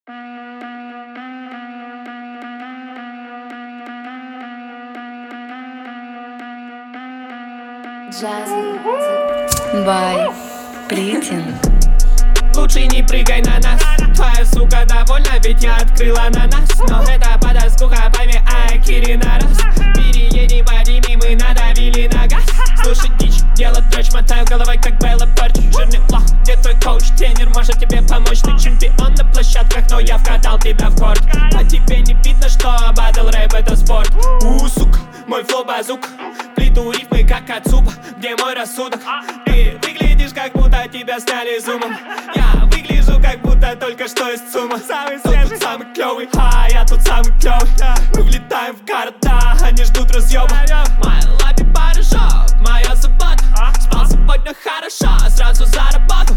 Бай Плитин. Лучше не прыгай на нас, твоя сука довольна, ведь я открыла на нас. Но это подоскука, пойми, Акири на раз. Переедем по Риме, мы надавили на газ. Слушать дичь, делать дрочь, мотаю головой, как Белла Порч. Жирный лох, где твой коуч, тренер может тебе помочь. Ты чемпион на площадках, но я вкатал тебя в корт. А тебе не видно, что батл рэп это спорт. Сука, мой флоу базук, плиту рифмы, как от супа. Где мой рассудок? Ты выглядишь, как будто тебя сняли зумом. Я выгляжу, как будто только что из ЦУМа. Самый свежий, самый клёвый, я тут самый клёвый. Мы влетаем в города, они ждут разъёба. Моя лаби барышок, моя забота. Спал сегодня хорошо, сразу за работу.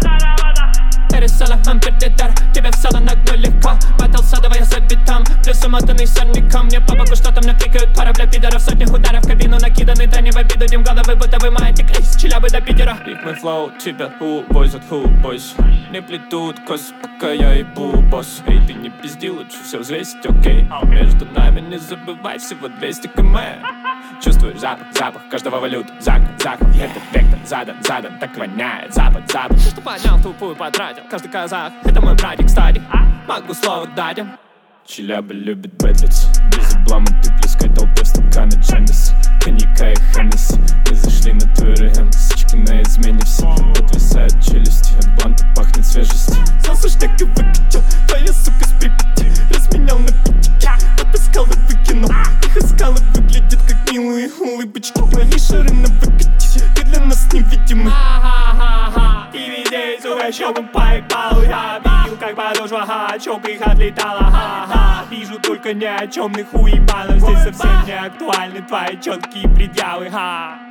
Пересела, ампердитер, тебя в салон нагну легко. Батл садовая за битом, плюс умотанный сорняком. Мне по боку что-то мне кликают пара бля пидоров. Сотнях ударов в кабину накиданы, да не в обиду. Дим головы, будто вы маете крейс, Челябы до Питера. Ритмы флоу, тебя boys от boys. Не плетут косы, пока я ебу босс. Эй, ты не пизди, лучше все взвесить, окей. Между нами не забывай, всего 200 км. Чувствуешь запах каждого валюта. Закон, это вектор, задан, так воняет. Запад. Все, что понял, тупую потратил. Каждый казах, это мой братик, кстати. Могу слово дать им. Челябы любит бэдлиц. Без облама ты плескай толпе в стаканы Джемис. Коньяка и Хеннесси. Мы зашли на твой РМ. Сучки на измене все. Подвисают челюсти, от бланта пахнет свежестью. Засушняк и выкатил, твоя сука с Припяти. Разменял на питике, отыскал и выкинул. Их искал и выглядит как милые улыбочки. Твои шары на выкате, ты для нас невидимый. Ты везде, сука, щёпом поебал. Я видел, как подошва, чёп их отлетала. Вижу только ни о чёмных уебанов. Здесь совсем не актуальны твои чёткие предъявы.